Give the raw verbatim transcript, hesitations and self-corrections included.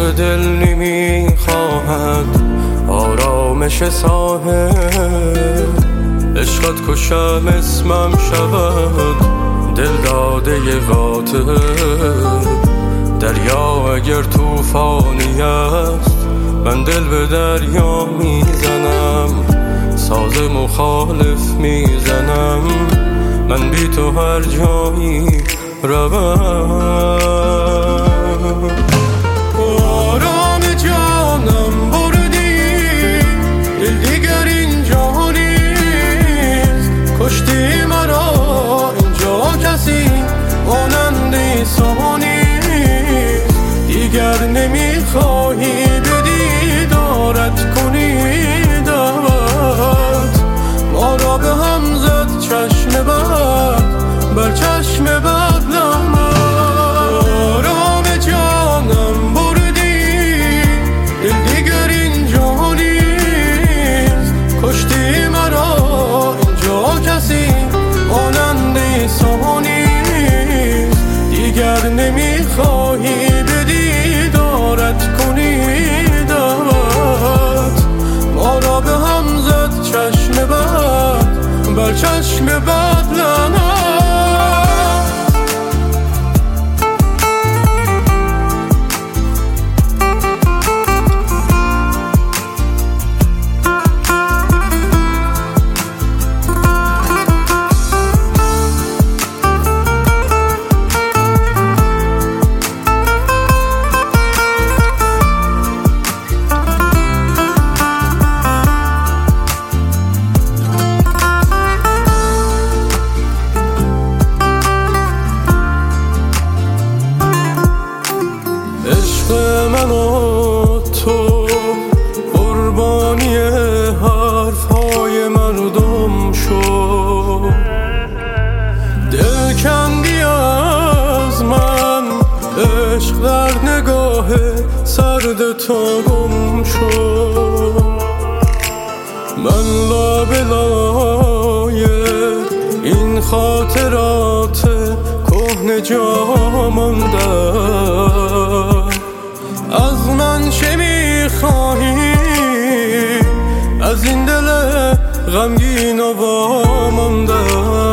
عشق دل نمیخواهد آرامش ساحل، عشقت کشم اسمم شود دل داده قاتل. دریا اگر طوفانی است من دل به دریا میزنم، ساز مخالف میزنم، من بی تو هر جایی روم. آرام جانم بردی، دل دیگر اینجا نیست، کشتی مرا اینجا کسی مانند عیسی نیست. دیگر نمیخواهی به دیدارت کنی دعوت، ما را به هم زد چشم بد بر چشم بد لعنت. آرام جانم بردی، دل دیگر اینجا نیست، کشتی مرا اینجا کسی مانند عیسی نیست. دیگر نمیخواهی به دیدارت کنی دعوت، ما را به هم زد چشم بد بر چشم بد لعنت. من و تو قربانی حرفهای مردم شد، دل کندی از من، عشق در نگاه سرد تو گم شد. من لابلای این خاطرات کهنه جا ماندم. از من چه میخواهی از این دل غمگین و وامانده؟